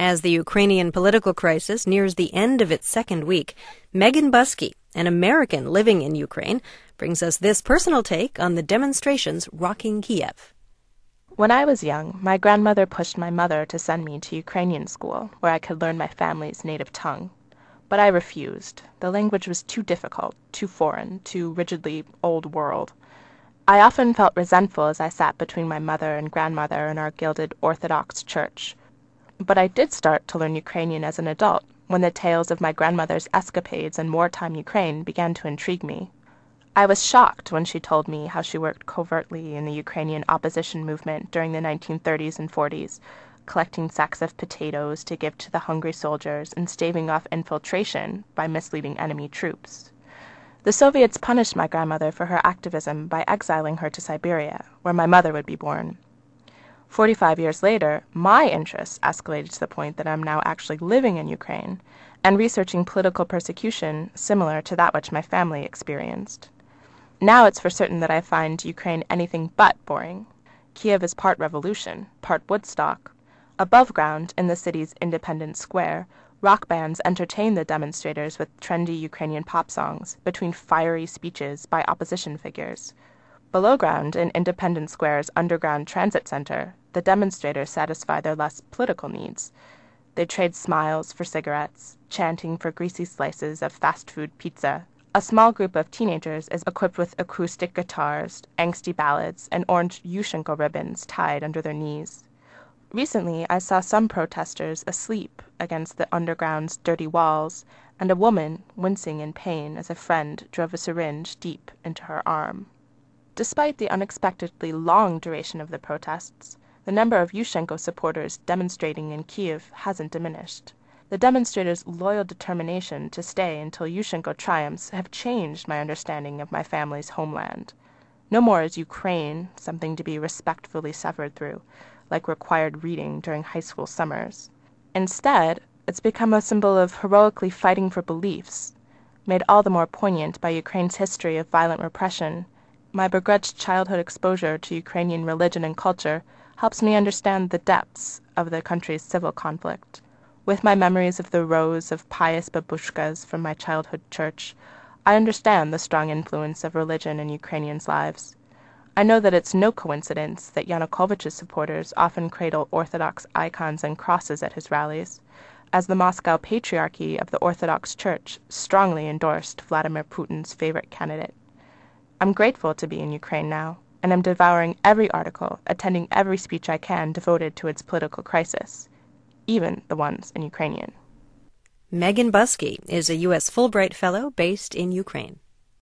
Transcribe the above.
As the Ukrainian political crisis nears the end of its second week, Megan Buskey, an American living in Ukraine, brings us this personal take on the demonstrations rocking Kiev. When I was young, my grandmother pushed my mother to send me to Ukrainian school, where I could learn my family's native tongue. But I refused. The language was too difficult, too foreign, too rigidly old world. I often felt resentful as I sat between my mother and grandmother in our gilded Orthodox church. But I did start to learn Ukrainian as an adult, when the tales of my grandmother's escapades in wartime Ukraine began to intrigue me. I was shocked when she told me how she worked covertly in the Ukrainian opposition movement during the 1930s and 40s, collecting sacks of potatoes to give to the hungry soldiers and staving off infiltration by misleading enemy troops. The Soviets punished my grandmother for her activism by exiling her to Siberia, where my mother would be born. 45 years later, my interests escalated to the point that I'm now actually living in Ukraine and researching political persecution similar to that which my family experienced. Now it's for certain that I find Ukraine anything but boring. Kiev is part revolution, part Woodstock. Above ground, in the city's Independence Square, rock bands entertain the demonstrators with trendy Ukrainian pop songs between fiery speeches by opposition figures. Below ground, in Independence Square's underground transit center, the demonstrators satisfy their less political needs. They trade smiles for cigarettes, chanting for greasy slices of fast food pizza. A small group of teenagers is equipped with acoustic guitars, angsty ballads, and orange Yushchenko ribbons tied under their knees. Recently, I saw some protesters asleep against the underground's dirty walls, and a woman wincing in pain as a friend drove a syringe deep into her arm. Despite the unexpectedly long duration of the protests, the number of Yushchenko supporters demonstrating in Kiev hasn't diminished. The demonstrators' loyal determination to stay until Yushchenko triumphs have changed my understanding of my family's homeland. No more is Ukraine something to be respectfully suffered through, like required reading during high school summers. Instead, it's become a symbol of heroically fighting for beliefs, made all the more poignant by Ukraine's history of violent repression. My begrudged childhood exposure to Ukrainian religion and culture helps me understand the depths of the country's civil conflict. With my memories of the rows of pious babushkas from my childhood church, I understand the strong influence of religion in Ukrainians' lives. I know that it's no coincidence that Yanukovych's supporters often cradle Orthodox icons and crosses at his rallies, as the Moscow Patriarchy of the Orthodox Church strongly endorsed Vladimir Putin's favorite candidate. I'm grateful to be in Ukraine now, and I'm devouring every article, attending every speech I can devoted to its political crisis, even the ones in Ukrainian. Megan Buskey is a U.S. Fulbright Fellow based in Ukraine.